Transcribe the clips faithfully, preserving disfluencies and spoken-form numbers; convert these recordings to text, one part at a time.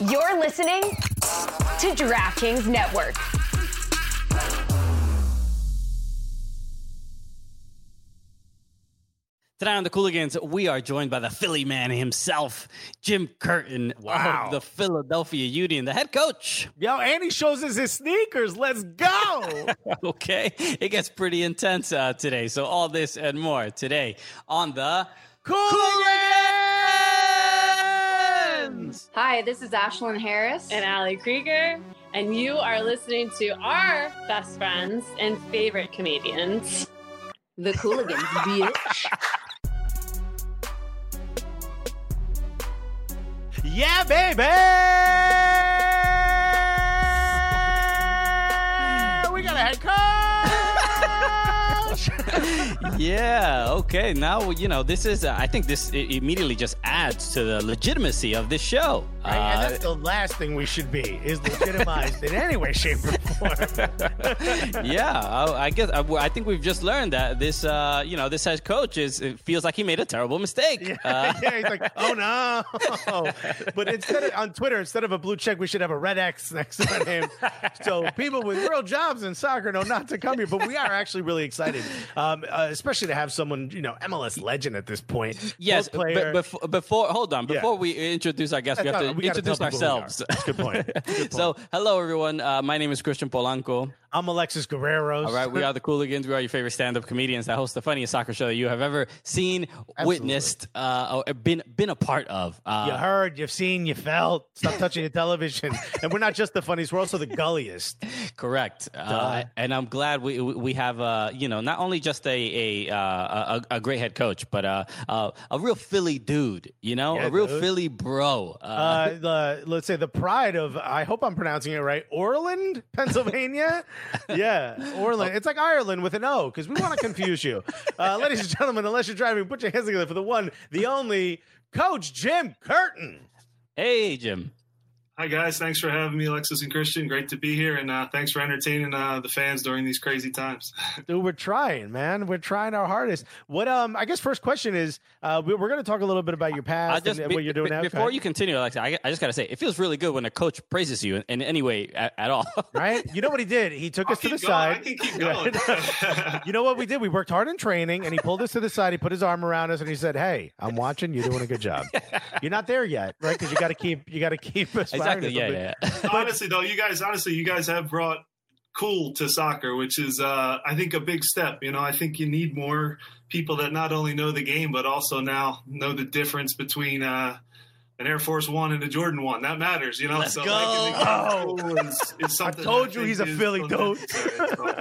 You're listening to DraftKings Network. Tonight on the Cooligans, we are joined by the Philly man himself, Jim Curtin wow. of the Philadelphia Union, the head coach. Yo, and he shows us his sneakers. Let's go. Okay, it gets pretty intense uh, today. So all this and more today on the Cooligans. Hi, this is Ashlyn Harris. And Allie Krieger. And you are listening to our best friends and favorite comedians, the Cooligans, bitch. Yeah, baby! We got a head coach! Yeah, okay. Now, you know, this is, uh, I think this immediately just adds to the legitimacy of this show. Right? Uh, and that's the last thing we should be, is legitimized in any way, shape, or form. Yeah, I, I guess, I, I think we've just learned that this, uh, you know, this head coach is, it feels like he made a terrible mistake. Yeah, uh, yeah, he's like, oh no. But instead of, on Twitter, instead of a blue check, we should have a red X next to my name. So people with real jobs in soccer know not to come here, but we are actually really excited, um, uh, especially to have someone, you know, M L S legend at this point. Yes, but before, before, hold on, before Yeah. we introduce our guests, we have to we introduce ourselves. Good point. Good point. So, hello, everyone. Uh, my name is Christian Polanco. I'm Alexis Guerreros. All right, we are the Cooligans. We are your favorite stand-up comedians that host the funniest soccer show that you have ever seen, Absolutely. witnessed, uh, or been been a part of. Uh, You heard, you've seen, you felt. Stop touching your television. And we're not just the funniest, we're also the gulliest. Correct. Uh, and I'm glad we we have, uh, you know, not only just a a, uh, a a great head coach, but uh, uh, a real Philly dude, you know, Yeah, a real dude. Philly bro. Uh, Uh, the let's say the pride of, I hope I'm pronouncing it right, Orland, Pennsylvania. Yeah, Orland. It's like Ireland with an O, because we want to confuse you. Uh, ladies and gentlemen, unless you're driving, put your hands together for the one, the only, Coach Jim Curtin. hey, Jim. Hi, guys. Thanks for having me, Alexis and Christian. Great to be here, and uh, thanks for entertaining uh, the fans during these crazy times. Dude, we're trying, man. We're trying our hardest. What? Um, I guess first question is, uh, we, we're going to talk a little bit about your I past just, and, be- what you're doing be- now. Before you continue, Alexa, I, I just got to say, it feels really good when a coach praises you in, in any way at, at all. Right? You know what he did? He took I'll us to the keep going. I side. can keep going. You know what we did? We worked hard in training, and he pulled us to the side. He put his arm around us, and he said, "Hey, I'm watching. You're doing a good job. You're not there yet, right? Because you got to keep, you got to keep aspiring Exactly. to Yeah, something." yeah, yeah. honestly, though, you guys, honestly, you guys have brought cool to soccer, which is, uh, I think, a big step. You know, I think you need more people that not only know the game, but also now know the difference between uh, an Air Force One and a Jordan One. That matters, you know. Let's so go. Like, Oh. cool is, is I something told I you think he's a is Philly dude. unnecessary. So,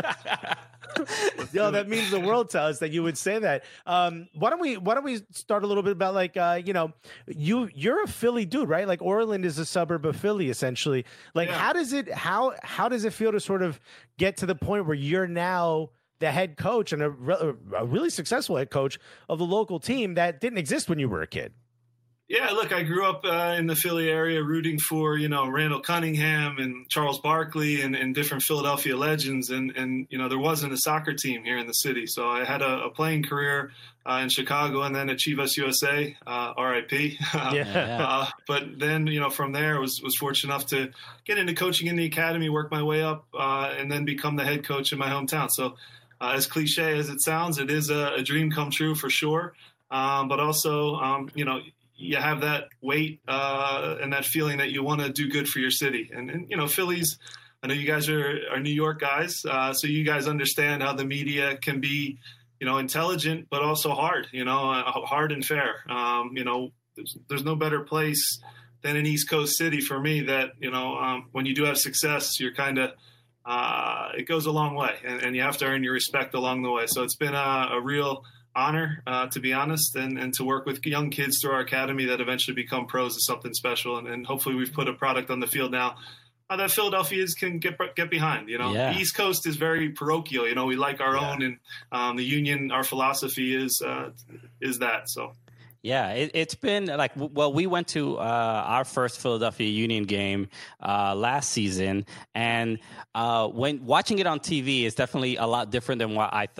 Yo, that means the world to us that you would say that. Um, why don't we why don't we start a little bit about, like, uh, you know, you you're a Philly dude, right? Like, Orland is a suburb of Philly, essentially. Like, Yeah. how does it how how does it feel to sort of get to the point where you're now the head coach and a, re- a really successful head coach of the local team that didn't exist when you were a kid? Yeah, look, I grew up uh, in the Philly area rooting for, you know, Randall Cunningham and Charles Barkley and, and different Philadelphia legends. And, and, you know, there wasn't a soccer team here in the city. So I had a, a playing career uh, in Chicago and then at Chivas U S A, uh, R I P. Yeah. Uh, but then, you know, from there, I was, was fortunate enough to get into coaching in the academy, work my way up, uh, and then become the head coach in my hometown. So uh, as cliche as it sounds, it is a, a dream come true for sure. Um, but also, um, you know, you have that weight uh, and that feeling that you want to do good for your city. And, and, you know, Phillies, I know you guys are, are New York guys, uh, so you guys understand how the media can be, you know, intelligent, but also hard, you know, uh, hard and fair. Um, you know, there's, there's no better place than an East Coast city for me that, you know, um, when you do have success, you're kind of, uh, it goes a long way and, and you have to earn your respect along the way. So it's been a, a real honor, uh, to be honest, and, and to work with young kids through our academy that eventually become pros is something special. And, and hopefully we've put a product on the field now uh, that Philadelphians can get get behind. You know, Yeah. the East Coast is very parochial. You know, we like our Yeah. own, and um, the Union, our philosophy is uh, is that. So. Yeah, it, it's been like, well, we went to uh, our first Philadelphia Union game uh, last season, and uh, when watching it on T V is definitely a lot different than what I thought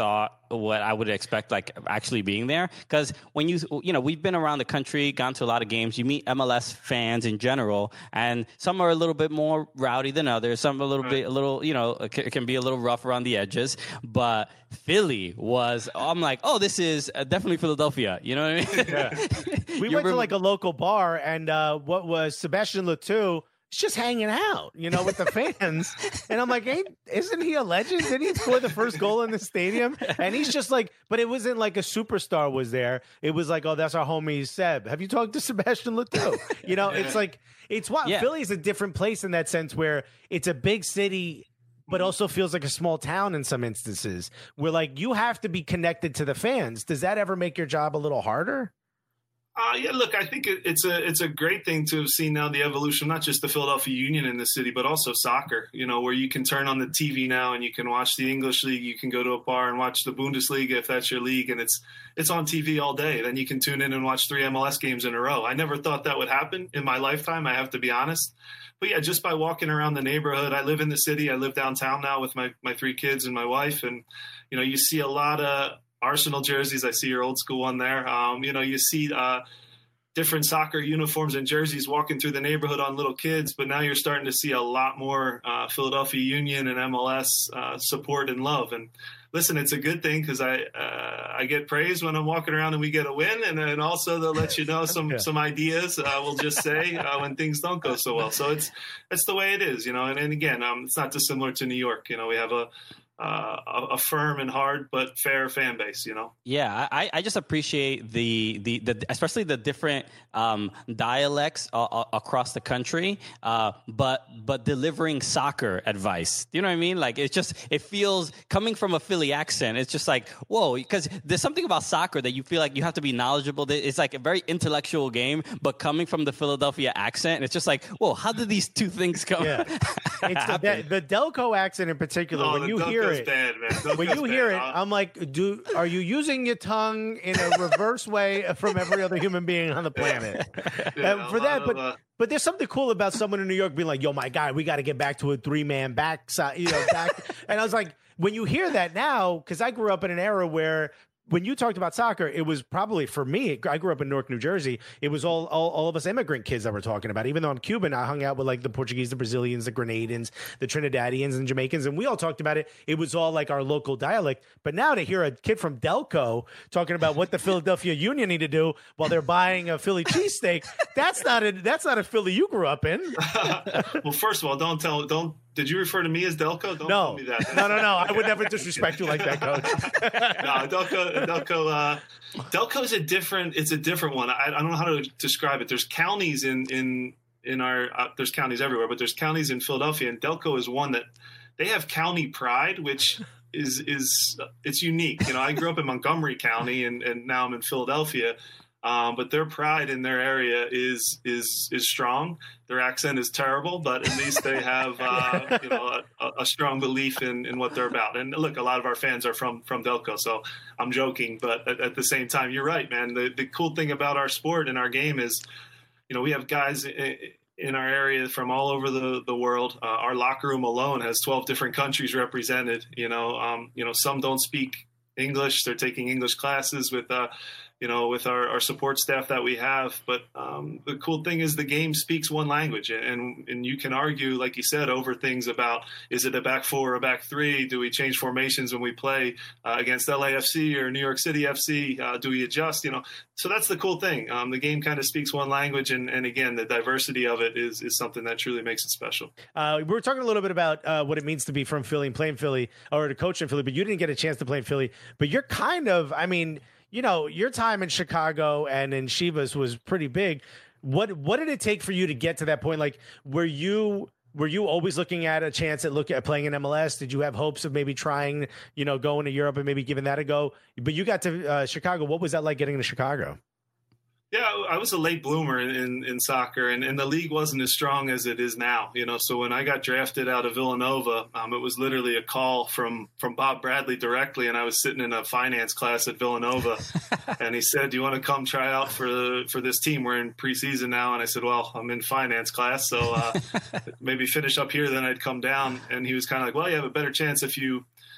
what I would expect, like actually being there. Because when you, you know, we've been around the country, gone to a lot of games. You meet M L S fans in general, and some are a little bit more rowdy than others. Some are a little right. bit, a little, you know, it can be a little rough around the edges. But Philly was, I'm like, oh, this is definitely Philadelphia. You know what I mean? Yeah. We You went to rem- like a local bar, and uh, what was Sebastian Letou? He's just hanging out, you know, with the fans. And I'm like, hey, isn't he a legend? Didn't he score the first goal in the stadium? And he's just like, but it wasn't like a superstar was there. It was like, oh, that's our homie Seb. Have you talked to Sebastian Letou? You know, it's like, it's what Yeah. Philly's a different place in that sense where it's a big city, but also feels like a small town in some instances where like you have to be connected to the fans. Does that ever make your job a little harder? Uh, yeah, look, I think it, it's a it's a great thing to have seen now the evolution, not just the Philadelphia Union in the city, but also soccer, you know, where you can turn on the T V now and you can watch the English league. You can go to a bar and watch the Bundesliga if that's your league, and it's it's on T V all day. Then you can tune in and watch three M L S games in a row. I never thought that would happen in my lifetime, I have to be honest. But yeah, just by walking around the neighborhood, I live in the city. I live downtown now with my, my three kids and my wife. And, you know, you see a lot of Arsenal jerseys. I see your old school one there. Um, you know, you see uh, different soccer uniforms and jerseys walking through the neighborhood on little kids. But now you're starting to see a lot more uh, Philadelphia Union and M L S uh, support and love. And listen, it's a good thing because I uh, I get praise when I'm walking around and we get a win, and then also they'll let you know some Yeah. some ideas. Uh, we'll just say uh, when things don't go so well. So it's that's the way it is, you know. And, and again, um, it's not dissimilar to New York. You know, we have a uh, a, a firm and hard but fair fan base. You know. Yeah, I, I just appreciate the, the, the especially the different um, dialects uh, uh, across the country, uh, but but delivering soccer advice. You know what I mean? Like it's just it feels coming from a Philly accent. It's just like whoa, because there's something about soccer that you feel like you have to be knowledgeable. It's like a very intellectual game, but coming from the Philadelphia accent, it's just like whoa, how did these two things come? Yeah. It's the, the, the Delco accent in particular. Oh, when the you Delco's hear it, bad, man. when Delco's you hear bad. it, Uh, I'm like, do are you using your tongue in a reverse way from every other human being on the planet? yeah, And a for that, lot but of, uh, but there's something cool about someone in New York being like, "Yo, my guy, we got to get back to a three man back side, you know." Back, and I was like, when you hear that now, because I grew up in an era where. When you talked about soccer, it was probably for me. I grew up in Newark, New Jersey. It was all, all all of us immigrant kids that were talking about. Even though I'm Cuban, I hung out with like the Portuguese, the Brazilians, the Grenadans, the Trinidadians, and Jamaicans, and we all talked about it. It was all like our local dialect. But now to hear a kid from Delco talking about what the Philadelphia Union need to do while they're buying a Philly cheesesteak, that's not a that's not a Philly you grew up in. well, first of all, don't tell don't. Did you refer to me as Delco? Don't No, tell me that. no, no, no. I would never disrespect you like that, Coach. no, Delco, Delco, uh, Delco is a different. It's a different one. I, I don't know how to describe it. There's counties in in in our. Uh, there's counties everywhere, but there's counties in Philadelphia, and Delco is one that they have county pride, which is is it's unique. You know, I grew up in Montgomery County, and and now I'm in Philadelphia. Um, but their pride in their area is is is strong. Their accent is terrible, but at least they have uh, you know a, a strong belief in, in what they're about. And look, a lot of our fans are from from Delco, so I'm joking, but at, at the same time, you're right, man. The the cool thing about our sport and our game is, you know, we have guys in, in our area from all over the the world. Uh, our locker room alone has twelve different countries represented. You know, um, you know, some don't speak English; they're taking English classes with. Uh, you know, with our, our support staff that we have. But um, the cool thing is the game speaks one language. And and you can argue, like you said, over things about, is it a back four or a back three? Do we change formations when we play uh, against L A F C or New York City F C? Uh, do we adjust? You know, so that's the cool thing. Um, the game kind of speaks one language. And, and again, the diversity of it is, is something that truly makes it special. Uh, we were talking a little bit about uh, what it means to be from Philly and play in Philly or to coach in Philly, but you didn't get a chance to play in Philly. But you're kind of, I mean, you know, your time in Chicago and in Chivas was pretty big. What what did it take for you to get to that point? Like, were you were you always looking at a chance at look at playing in M L S? Did you have hopes of maybe trying, you know, going to Europe and maybe giving that a go? But you got to uh, Chicago. What was that like getting to Chicago? Yeah, I was a late bloomer in, in, in soccer, and, and the league wasn't as strong as it is now. You know, so when I got drafted out of Villanova, um, it was literally a call from, from Bob Bradley directly, and I was sitting in a finance class at Villanova, and he said, "Do you want to come try out for the, for this team? We're in preseason now." And I said, "Well, I'm in finance class, so uh, maybe finish up here, then I'd come down." And he was kind of like, "Well, you have a better chance if you."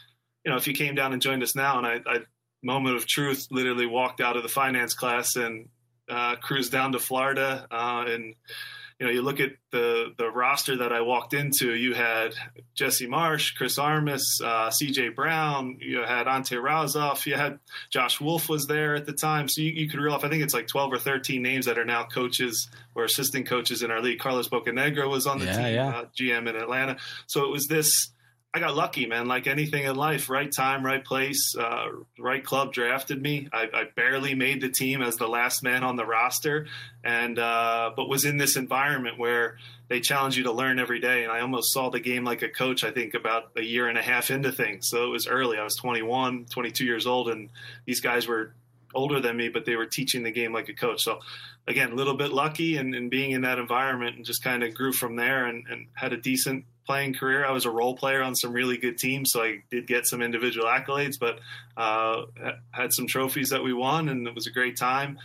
you know, if you came down and joined us now, and I, I moment of truth, literally walked out of the finance class and uh, cruised down to Florida, uh, and you know, you look at the the roster that I walked into. You had Jesse Marsh, Chris Armas, uh, C J Brown. You had Ante Razoff. You had Josh Wolf was there at the time. So you, you could reel off, I think it's like twelve or thirteen names that are now coaches or assistant coaches in our league. Carlos Bocanegra was on the yeah, team, yeah. Uh, G M in Atlanta. So it was this. I got lucky, man. Like anything in life, right time, right place, uh, right club drafted me. I, I barely made the team as the last man on the roster, and uh, but was in this environment where they challenge you to learn every day. And I almost saw the game like a coach, I think, about a year and a half into things. So it was early. I was twenty-one, twenty-two years old, and these guys were older than me, but they were teaching the game like a coach. So again, a little bit lucky and, and being in that environment, and just kind of grew from there and, and had a decent playing career. I was a role player on some really good teams, so I did get some individual accolades, but uh, had some trophies that we won, and it was a great time.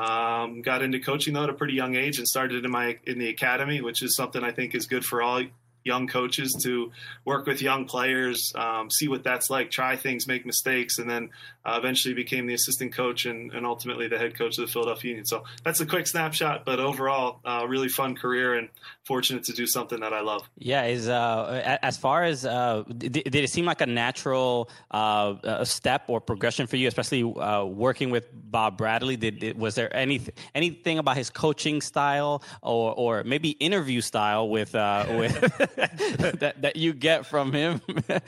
Um, got into coaching though at a pretty young age, and started in my in the academy, which is something I think is good for all young coaches to work with young players, um, see what that's like, try things, make mistakes, and then uh, eventually became the assistant coach and, and ultimately the head coach of the Philadelphia Union. So that's a quick snapshot, but overall, uh, really fun career and fortunate to do something that I love. Yeah, is uh, as far as uh, did, did it seem like a natural uh, a step or progression for you, especially uh, working with Bob Bradley? Did it, was there any anything about his coaching style or or maybe interview style with uh, with that that you get from him?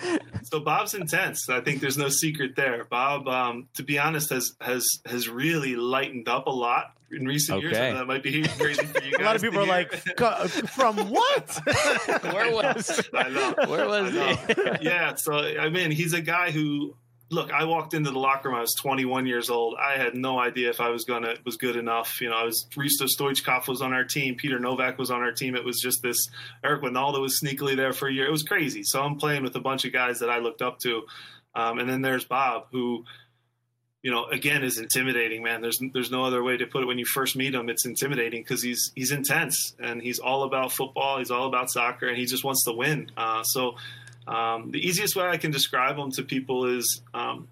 So Bob's intense. I think there's no secret there. Bob, um, to be honest, has has has really lightened up a lot in recent Okay. years. And that might be crazy for you guys. A lot of people to are hear. like, "Co- from what? Where was I know. where was I he? know. Yeah. So, I mean, he's a guy who, look, I walked into the locker room. I was twenty-one years old. I had no idea if I was going to, was good enough. You know, I was, Risto Stoichkov was on our team. Peter Novak was on our team. It was just this, Eric Winaldo was sneakily there for a year. It was crazy. So I'm playing with a bunch of guys that I looked up to. Um, and then there's Bob, who, you know, again, is intimidating, man. There's there's no other way to put it. When you first meet him, it's intimidating because he's he's intense and he's all about football. He's all about soccer, and he just wants to win. Uh, so um, the easiest way I can describe him to people is um,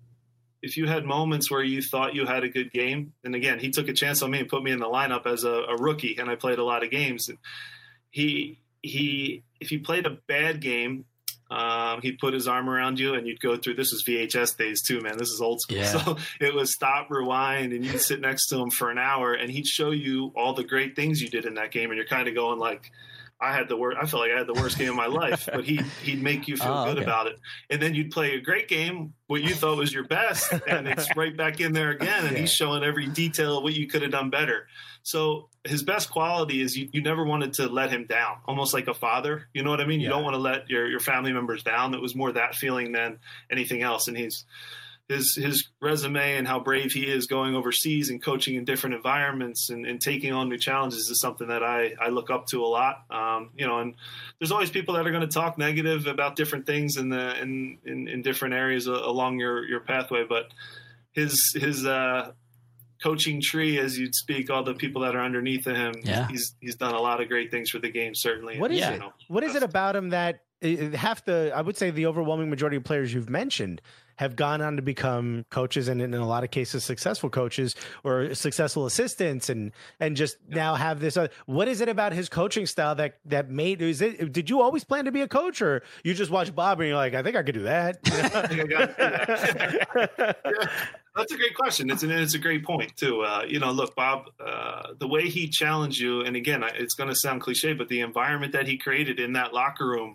if you had moments where you thought you had a good game, and again, he took a chance on me and put me in the lineup as a, a rookie, and I played a lot of games. And he he if he played a bad game, Um, he'd put his arm around you and you'd go through, this was V H S days too, man. This is old school. Yeah. So it was stop, rewind, and you'd sit next to him for an hour and he'd show you all the great things you did in that game. And you're kind of going like, I had the worst, I felt like I had the worst game of my life, but he, he'd make you feel Oh, good okay. about it. And then you'd play a great game, what you thought was your best, and it's right back in there again. And Yeah. he's showing every detail of what you could have done better. So his best quality is you, you never wanted to let him down, almost like a father. You know what I mean? You Yeah. don't want to let your, your family members down. It was more that feeling than anything else. And he's, his, his resume and how brave he is going overseas and coaching in different environments and, and taking on new challenges is something that I, I look up to a lot. Um, you know, and there's always people that are going to talk negative about different things in the, in, in, in different areas along your, your pathway. But his, his, uh, coaching tree, as you'd speak, all the people that are underneath of him, Yeah. he's he's done a lot of great things for the game, certainly. What is And, it? you know, What is it about him that uh, half the, I would say the overwhelming majority of players you've mentioned have gone on to become coaches and in a lot of cases successful coaches or successful assistants and and just now have this. Uh, what is it about his coaching style that that made, is it, did you always plan to be a coach or you just watch Bob and you're like, I think I could do that? I think I got it. Yeah. Yeah. That's a great question. It's an, it's a great point too. Uh, you know, look, Bob, uh, the way he challenged you, and again, it's going to sound cliche, but the environment that he created in that locker room,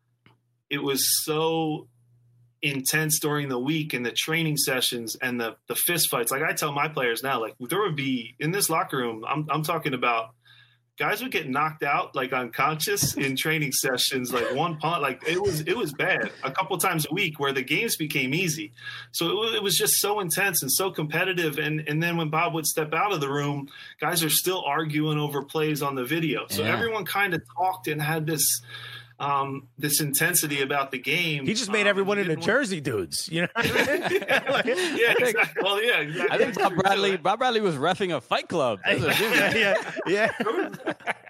it was so intense during the week and the training sessions and the the fist fights. Like I tell my players now, like there would be in this locker room, I'm I'm talking about guys would get knocked out like unconscious in training sessions, like one punt, like it was it was bad a couple times a week where the games became easy. So it was, it was just so intense and so competitive. And and then when Bob would step out of the room, guys are still arguing over plays on the video. So Yeah. everyone kind of talked and had this um, this intensity about the game. He just made um, everyone and into didn't want- Jersey dudes, you know? What I mean? yeah, exactly. Well, yeah, exactly. I think Bob Bradley Bob Bradley was reffing a fight club. That's what he was doing. yeah, yeah. there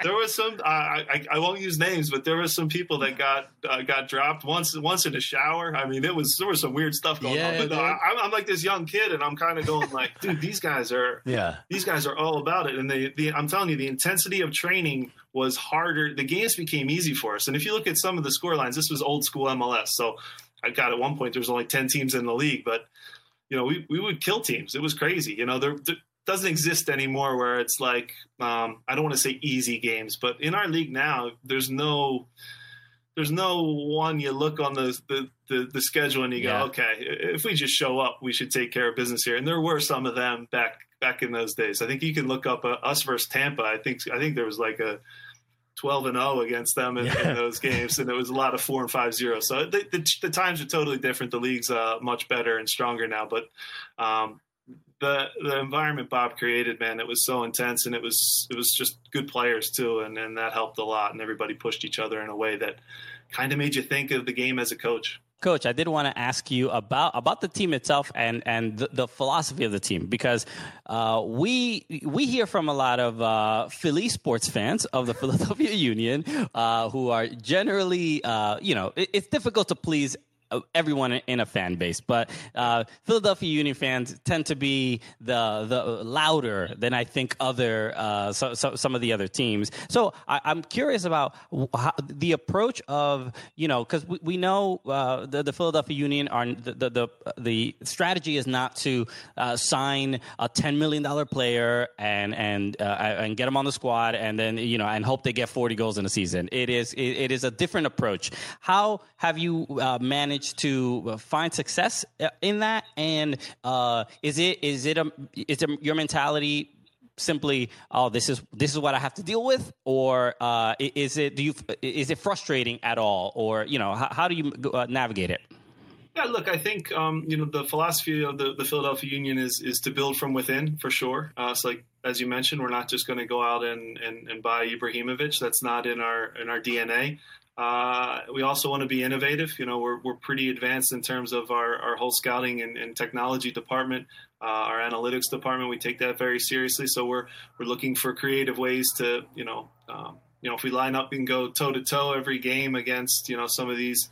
there was some. I, I I won't use names, but there were some people that got uh, got dropped once once in the shower. I mean, it was there was some weird stuff going Yeah, on. But no, dude. I, I'm like this young kid, and I'm kind of going like, dude, these guys are Yeah. these guys are all about it. And they, the, I'm telling you, the intensity of training was harder. The games became easy for us. And if you look at some of the score lines, this was old school M L S. So I got at one point there was only ten teams in the league, but you know we we would kill teams. It was crazy. You know there. there doesn't exist anymore where it's like um, I don't want to say easy games, but in our league now, there's no there's no one you look on the the, the, the schedule and you go, Yeah. okay, if we just show up, we should take care of business here. And there were some of them back back in those days. I think you can look up uh, us versus Tampa. I think I think there was like a twelve and oh against them in, Yeah. in those games, and it was a lot of four and five zero. So the, the, the times are totally different. The league's uh, much better and stronger now, but. Um, The the environment Bob created, man, it was so intense, and it was it was just good players too, and, and that helped a lot. And everybody pushed each other in a way that kind of made you think of the game as a coach. Coach, I did want to ask you about about the team itself and and the, the philosophy of the team, because uh, we we hear from a lot of uh, Philly sports fans of the Philadelphia Union uh, who are generally, uh, you know, it, it's difficult to please everyone in a fan base, but uh, Philadelphia Union fans tend to be the the louder than I think other uh, so, so, some of the other teams. So I, I'm curious about how, the approach of, you know, because we, we know uh, the, the Philadelphia Union are the the the, the strategy is not to uh, sign a ten million dollars player and and uh, and get them on the squad and then, you know, and hope they get forty goals in a season. It is it, it is a different approach. How have you uh, managed to find success in that, and uh, is it is it a is it your mentality simply, oh, this is this is what I have to deal with, or uh, is it do you is it frustrating at all, or you know how, how do you uh, navigate it? Yeah, look, I think um, you know the philosophy of the, the Philadelphia Union is is to build from within for sure. Uh, it's like as you mentioned, we're not just going to go out and, and, and buy Ibrahimovic. That's not in our in our D N A. Uh, we also want to be innovative. You know, we're we're pretty advanced in terms of our, our whole scouting and, and technology department, uh, our analytics department. We take that very seriously. So we're we're looking for creative ways to, you know, um, you know, if we line up and go toe to toe every game against, you know, some of these.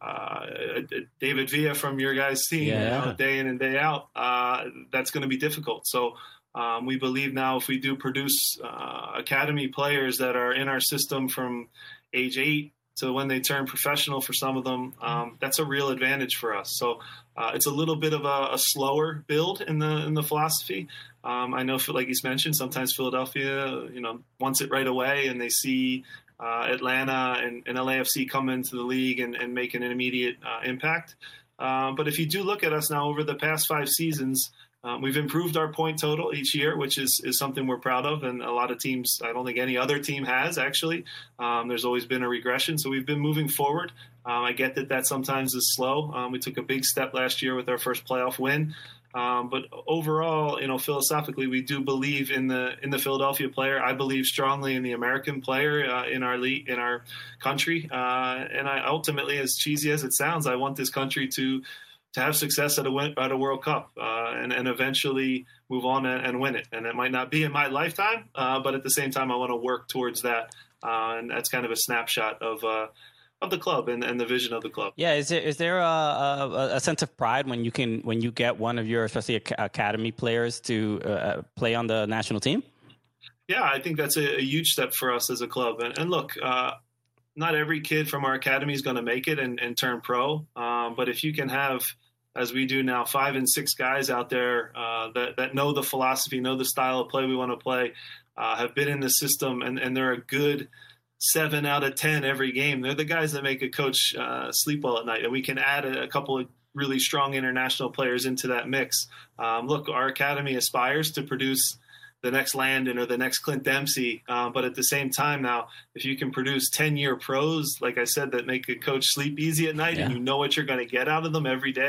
Uh, David Villa from your guys' team, Yeah. you know, day in and day out, uh, that's going to be difficult. So um, we believe now if we do produce uh, academy players that are in our system from age eight to when they turn professional for some of them, um, that's a real advantage for us. So uh, it's a little bit of a, a slower build in the in the philosophy. Um, I know, like he's mentioned, sometimes Philadelphia, you know, wants it right away, and they see uh, Atlanta and, and L A F C come into the league and, and make an immediate uh, impact. Um, but if you do look at us now over the past five seasons, Um, we've improved our point total each year, which is, is something we're proud of. And a lot of teams, I don't think any other team has actually. Um, there's always been a regression. So we've been moving forward. Um, I get that that sometimes is slow. Um, we took a big step last year with our first playoff win. Um, but overall, you know, philosophically, we do believe in the in the Philadelphia player. I believe strongly in the American player uh, in our league, in our country. Uh, and I ultimately, as cheesy as it sounds, I want this country to to have success at a win, at a World Cup uh, and, and eventually move on and, and win it. And it might not be in my lifetime, uh, but at the same time, I want to work towards that. Uh, and that's kind of a snapshot of uh, of the club and, and the vision of the club. Yeah, is there is there a, a, a sense of pride when you can when you get one of your especially academy players to uh, play on the national team? Yeah, I think that's a, a huge step for us as a club. And, and look, uh, not every kid from our academy is going to make it and, and turn pro. Um, but if you can have, as we do now, five and six guys out there uh, that, that know the philosophy, know the style of play we want to play, uh, have been in the system, and, and they're a good seven out of ten every game. They're the guys that make a coach uh, sleep well at night. And we can add a, a couple of really strong international players into that mix. Um, look, our academy aspires to produce the next Landon or the next Clint Dempsey. Uh, but at the same time now, if you can produce ten-year pros, like I said, that make a coach sleep easy at night, yeah. and you know what you're going to get out of them every day,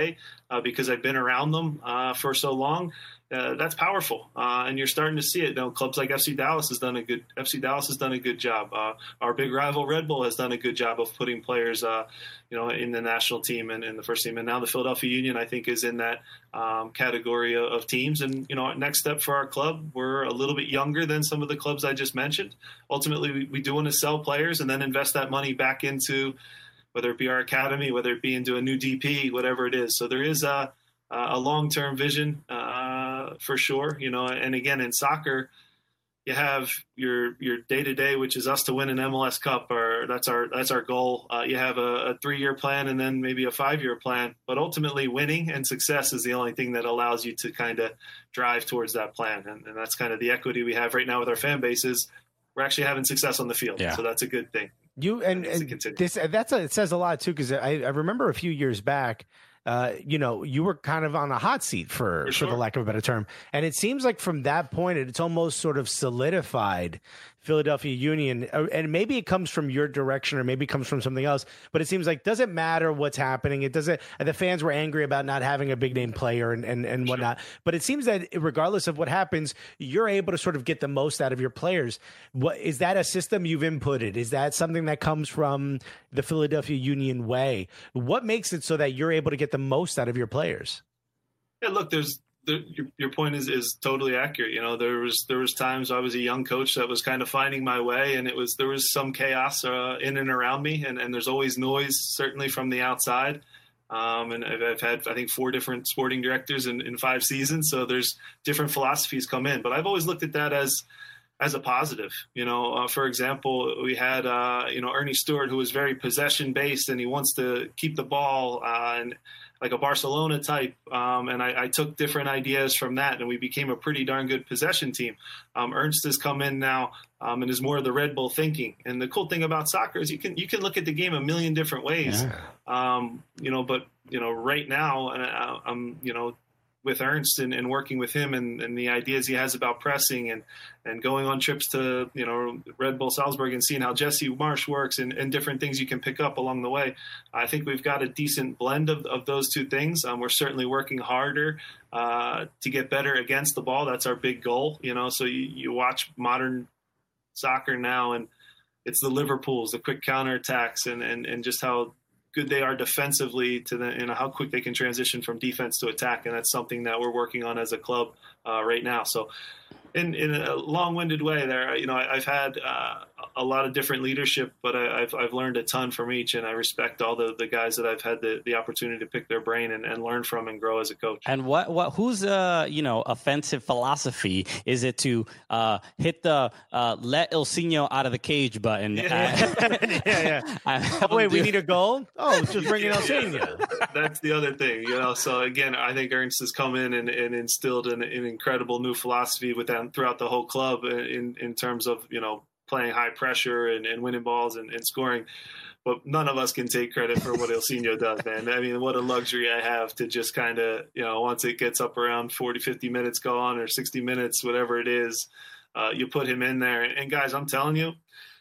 uh, because I've been around them uh, for so long. Uh, that's powerful, uh, and you're starting to see it. You know, clubs like F C Dallas has done a good. F C Dallas has done a good job. Uh, our big rival Red Bull has done a good job of putting players, uh, you know, in the national team and in the first team. And now the Philadelphia Union, I think, is in that um, category of, of teams. And you know, next step for our club, we're a little bit younger than some of the clubs I just mentioned. Ultimately, we, we do want to sell players and then invest that money back into, whether it be our academy, whether it be into a new D P, whatever it is. So there is a a long-term vision uh, for sure, you know. And again, in soccer, you have your your day-to-day, which is us to win an M L S Cup, or that's our that's our goal. Uh, you have a, a three-year plan and then maybe a five-year plan, but ultimately, winning and success is the only thing that allows you to kind of drive towards that plan. And, and that's kind of the equity we have right now with our fan bases. We're actually having success on the field, yeah. so that's a good thing. You and, and this that's a, it says a lot too, because I, I remember a few years back. Uh, you know, you were kind of on a hot seat for, for, sure. for the lack of a better term. And it seems like from that point, it's almost sort of solidified Philadelphia Union. And maybe it comes from your direction or maybe it comes from something else, but it seems like doesn't matter what's happening. It doesn't, the fans were angry about not having a big name player and, and, and whatnot, sure. but it seems that regardless of what happens, you're able to sort of get the most out of your players. What is that a system you've inputted? Is that something that comes from the Philadelphia Union way? What makes it so that you're able to get the most out of your players? Yeah, look, there's, The, your, your point is, is totally accurate. You know, there was there was times I was a young coach that was kind of finding my way, and it was there was some chaos uh, in and around me, and, and there's always noise, certainly from the outside. Um, and I've, I've had, I think, four different sporting directors in, in five seasons, so there's different philosophies come in. But I've always looked at that as as a positive. You know, uh, for example, we had uh, you know Ernie Stewart, who was very possession based, and he wants to keep the ball uh, and. like a Barcelona type. Um, and I, I took different ideas from that, and we became a pretty darn good possession team. Um, Ernst has come in now um, and is more of the Red Bull thinking. And the cool thing about soccer is you can you can look at the game a million different ways. Yeah. Um, you know, but, you know, right now uh, I'm, you know, with Ernst and, and working with him and, and the ideas he has about pressing and, and going on trips to, you know, Red Bull Salzburg and seeing how Jesse Marsch works and, and different things you can pick up along the way. I think we've got a decent blend of, of those two things. Um, we're certainly working harder uh, to get better against the ball. That's our big goal, you know, so you, you watch modern soccer now and it's the Liverpools, the quick counterattacks and, and, and just how good they are defensively to the, you know, how quick they can transition from defense to attack. And that's something that we're working on as a club uh, right now. So in, in a long-winded way there, you know, I, I've had uh, a lot of different leadership, but I, I've, I've learned a ton from each, and I respect all the, the guys that I've had the, the opportunity to pick their brain and, and learn from and grow as a coach. And what, what, whose, uh, you know, offensive philosophy is it to uh, hit the uh, let Ilsinho out of the cage button? Yeah, uh, yeah, yeah. Oh, wait, we need a goal? Oh, just bring in yeah, Ilsinho. Yeah. That's the other thing, you know. So again, I think Ernst has come in and, and instilled an, an incredible new philosophy with them throughout the whole club in, in terms of, you know, playing high pressure and, and winning balls and, and scoring. But none of us can take credit for what Ilsinho does, man. I mean, what a luxury I have to just kind of, you know, once it gets up around forty, fifty minutes gone or sixty minutes, whatever it is, uh, you put him in there. And guys, I'm telling you,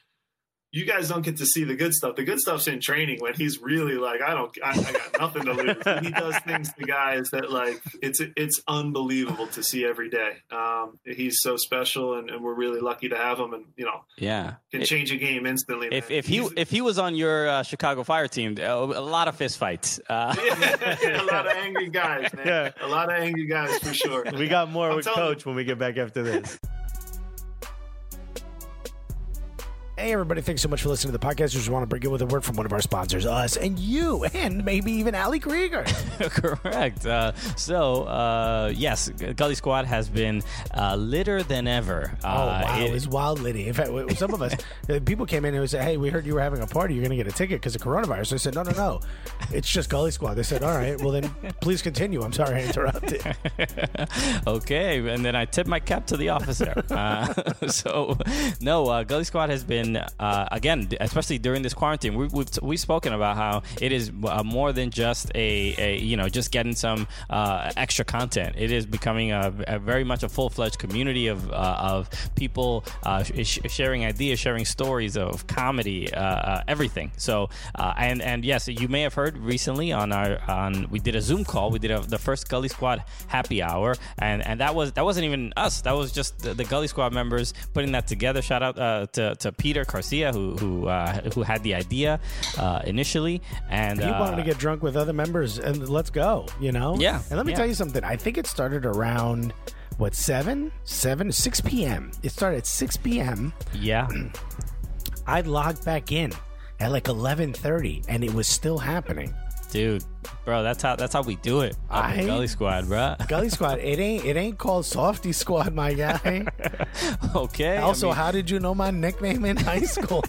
you guys don't get to see the good stuff. The good stuff's in training when he's really like, I don't, I, I got nothing to lose. He does things to guys that like, it's, it's unbelievable to see every day. Um, he's so special and, and we're really lucky to have him and, you know, yeah, can it, change a game instantly. If, man. if he, he's, if he was on your uh, Chicago Fire team, a lot of fist fights. Uh. Yeah, a lot of angry guys, man. Yeah. A lot of angry guys for sure. We got more I'm with Coach you. when we get back after this. Hey, everybody. Thanks so much for listening to the podcast. Just want to bring in with a word from one of our sponsors, us and you, and maybe even Ali Krieger. Correct. Uh, so, uh, yes, Gully Squad has been uh, litter than ever. Uh, oh, wow. It, it was wild litty. In fact, some of us, people came in and said, hey, we heard you were having a party. You're going to get a ticket because of coronavirus. I said, no, no, no. It's just Gully Squad. They said, all right, well, then please continue. I'm sorry I interrupted. Okay. And then I tipped my cap to the officer. Uh, so, no, uh, Gully Squad has been been uh, again, especially during this quarantine, we, we've we've spoken about how it is uh, more than just a, a you know just getting some uh, extra content. It is becoming a, a very much a full fledged community of uh, of people uh, sh- sharing ideas, sharing stories of comedy, uh, uh, everything. So uh, and and yes, you may have heard recently on our on we did a Zoom call. We did a, the first Gully Squad happy hour, and and that was that wasn't even us. That was just the, the Gully Squad members putting that together. Shout out uh, to to Peter Garcia who who uh, who had the idea uh, initially, and he uh, wanted to get drunk with other members and let's go. You know, yeah. And let me yeah. tell you something. I think it started around what seven, seven, six p.m. It started at six p.m. Yeah. I logged back in at like eleven thirty, and it was still happening. Dude, bro, that's how that's how we do it. Up in I- Gully Squad, bro. Gully Squad, it ain't it ain't called Softy Squad, my guy. Okay. Also, I mean, how did you know my nickname in high school?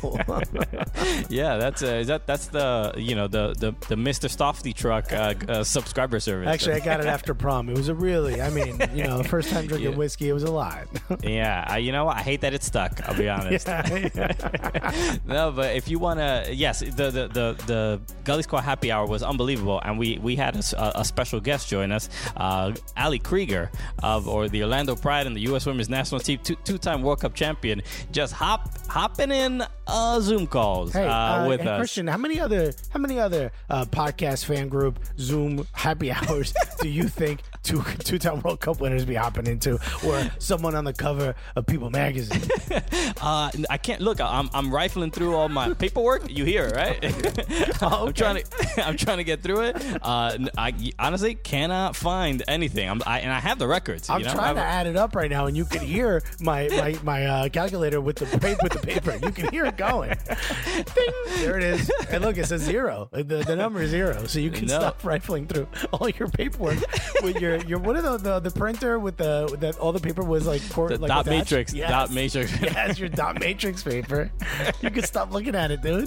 yeah, that's uh, is that that's the you know the the, the Mister Softy truck uh, uh, subscriber service. Actually, I got it after prom. It was a really, I mean, you know, first time drinking Yeah. whiskey, it was a lot. yeah, I, you know what? I hate that it stuck. I'll be honest. Yeah, yeah. No, but if you want to, yes, the, the the the Gully Squad happy hour was unbelievable, and we we had a, a special guest join us, uh, Ali Krieger of or the Orlando Pride and the U S Women's National Team, two two time World Cup champion, just hop hopping in uh, Zoom calls Hey, uh, uh, with hey, us. Christian, how many other how many other uh, podcast fan group Zoom happy hours do you think two two time World Cup winners be hopping into, or someone on the cover of People magazine? Uh, I can't look. I'm I'm rifling through all my paperwork. You hear it, right? Oh, I'm trying to I'm trying to get through it. Uh, I honestly cannot find anything. I'm I, and I have the records. I'm you know? trying to I've- add it up right now, and you can hear my my, my uh, calculator with the paper, with the paper. You can hear it going. Ding! There it is. And look, it says zero. The, the number is zero, so you can No. stop rifling through all your paperwork with your your what are the the, the printer with the with that all the paper was like cor- The like dot attached? matrix. Yes. Dot matrix. Yes, your dot matrix paper. You can stop looking at it, dude.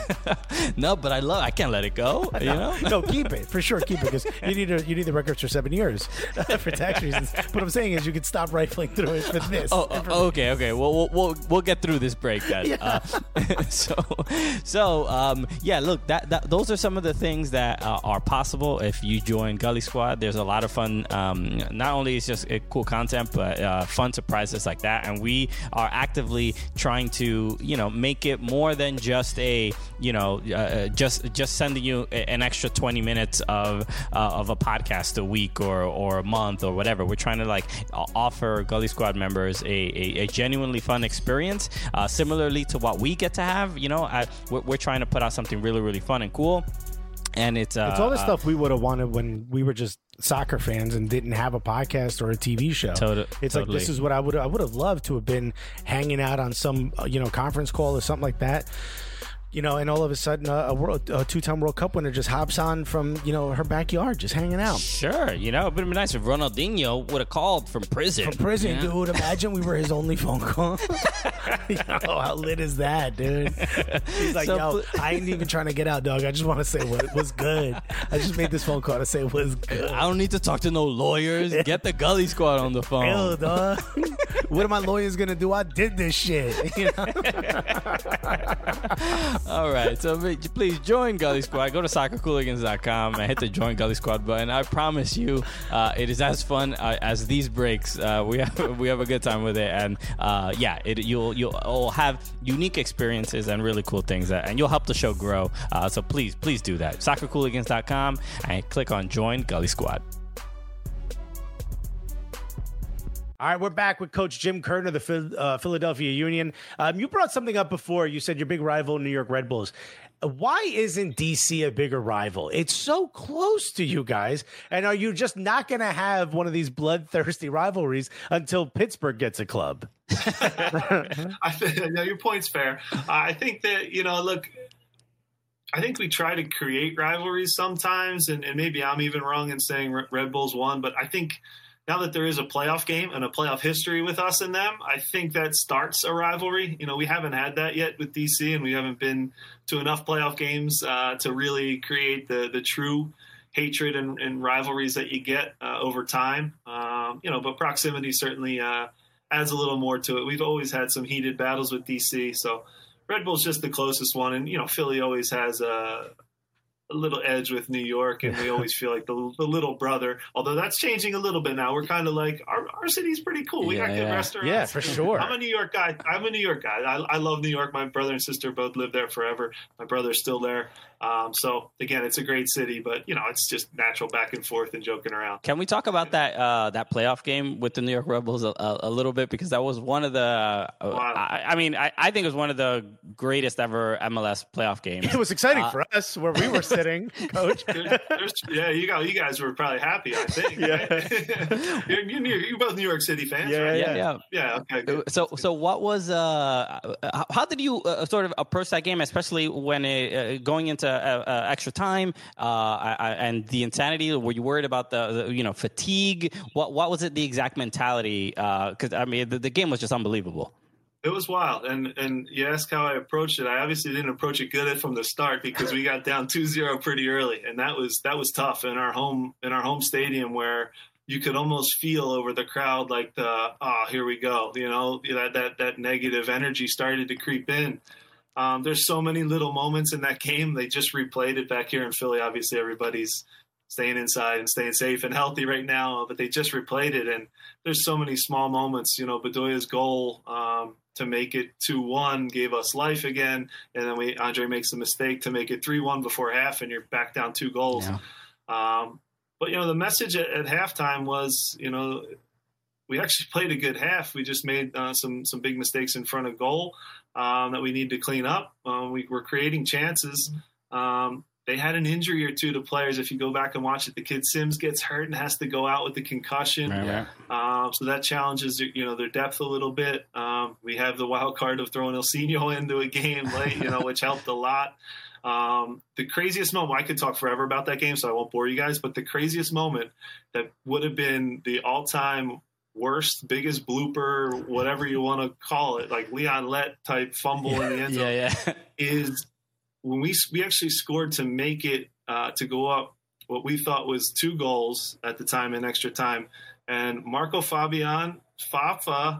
No, but I love. I can't let it go. You know. No, keep it for sure. Keep it because you need a, you need the records for seven years for tax reasons. What I'm saying is you can stop rifling through it for this. Oh, oh, okay, okay. Well, we'll we'll we'll get through this break then. Yeah. Uh, so, so um, yeah. Look, that, that those are some of the things that uh, are possible if you join Gully Squad. There's a lot of fun. Um, not only is just uh, cool content, but uh, fun surprises like that. And we are actively trying to, you know, make it more than just a, you know, uh, just just sending you a- an extra twenty minutes of uh, of a podcast a week or or a month or whatever. We're trying to like o- offer Gully Squad members a, a, a genuinely fun experience, uh, similarly to what we get to have. You know, I, we're, we're trying to put out something really, really fun and cool. And it's uh, It's all the uh, stuff we would have wanted when we were just soccer fans and didn't have a podcast or a T V show. Tot- it's totally. like this is what I would I would have loved to have been hanging out on some uh, you know conference call or something like that. You know, and all of a sudden, uh, a, world, a two-time World Cup winner just hops on from, you know, her backyard, just hanging out. Sure, you know, it would have been nice if Ronaldinho would have called from prison. From prison, you know? dude. Imagine we were his only phone call. Yo, how lit is that, dude? He's like, So yo, pl- I ain't even trying to get out, dog. I just want to say what was good. I just made this phone call to say it was good. I don't need to talk to no lawyers. Get the Gully Squad on the phone. Ew, dog. What are my lawyers gonna do? I did this shit. You know? All right, so please join Gully Squad. Go to soccer cooligans dot com and hit the join Gully Squad button. I promise you, uh, it is as fun uh, as these breaks. Uh, we have we have a good time with it, and uh, yeah, it, you'll you'll all have unique experiences and really cool things, that, and you'll help the show grow. Uh, so please, please do that. soccer cooligans dot com and click on join Gully Squad. All right, we're back with Coach Jim Curtin of the Phil- uh, Philadelphia Union. Um, you brought something up before. You said your big rival, New York Red Bulls. Uh, Why isn't D C a bigger rival? It's so close to you guys. And are you just not going to have one of these bloodthirsty rivalries until Pittsburgh gets a club? I think no, your point's fair. Uh, I think that, you know, look, I think we try to create rivalries sometimes, and, and maybe I'm even wrong in saying Red Bulls won, but I think now that there is a playoff game and a playoff history with us and them, I think that starts a rivalry. You know, we haven't had that yet with D C, and we haven't been to enough playoff games uh, to really create the the true hatred and, and rivalries that you get uh, over time. Um, you know, but proximity certainly uh, adds a little more to it. We've always had some heated battles with D C, so Red Bull's just the closest one. And, you know, Philly always has a, a little edge with New York, and we always feel like the, the little brother, although that's changing a little bit now. We're kind of like, our, our city's pretty cool. We Yeah, got good yeah. restaurants. Yeah, for sure. I'm a New York guy. I'm a New York guy. I, I love New York. My brother and sister both lived there forever. My brother's still there. Um, so again, it's a great city, but you know, it's just natural back and forth and joking around. Can we talk about that uh, that playoff game with the New York Red Bulls a, a, a little bit, because that was one of the. Uh, Wow. I, I mean, I, I think it was one of the greatest ever M L S playoff games. It was exciting Uh, for us where we were sitting, Coach. There- there's- yeah, you got you guys were probably happy. I think. Yeah. Right? you're, you're, New- you're both New York City fans, Yeah, right? yeah, yeah. Yeah. Okay. Good. So, so what was uh, how- how did you uh, sort of approach that game, especially when it, uh, going into uh, uh, extra time uh, I, I, and the insanity? Were you worried about the, the you know fatigue? What what was it? The exact mentality? Because I mean, the, the game was just unbelievable. It was wild, and and you asked how I approached it. I obviously didn't approach it good from the start because we got down two zero pretty early, and that was that was tough in our home in our home stadium where you could almost feel over the crowd like the oh here we go, you know that that that negative energy started to creep in. Um, there's so many little moments in that game. They just replayed it back here in Philly. Obviously, everybody's staying inside and staying safe and healthy right now, but they just replayed it, and there's so many small moments. You know, Bedoya's goal um, to make it two one gave us life again, and then we Andre makes a mistake to make it three one before half, and you're back down two goals. Yeah. Um, but you know, the message at, at halftime was, you know, we actually played a good half. We just made uh, some some big mistakes in front of goal um, that we need to clean up. Uh, we were creating chances. Um, They had an injury or two to players. If you go back and watch it, the kid Sims gets hurt and has to go out with the concussion. Right, right. Um, so that challenges, you know, their depth a little bit. Um, we have the wild card of throwing Ilsinho into a game late, you know, which helped a lot. Um, the craziest moment, I could talk forever about that game, so I won't bore you guys, but the craziest moment that would have been the all-time worst, biggest blooper, whatever you want to call it, like Leon Lett type fumble in the end zone, Yeah, yeah. is when we we actually scored to make it uh, to go up what we thought was two goals at the time in extra time, and Marco Fabian, Fafa,